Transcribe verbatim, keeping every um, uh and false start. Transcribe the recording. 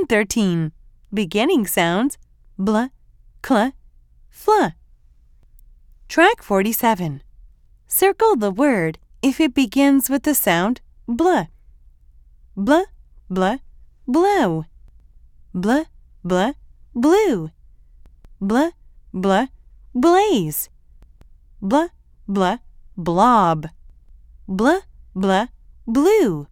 Lesson thirteen. Beginning sounds blah, clah, flah. Track forty-seven. Circle the word if it begins with the sound blah. Blah, blah, blow. Blah, blah, blue. Blah, blah, blaze. Blah, blah, blob. Blah, blah, blue.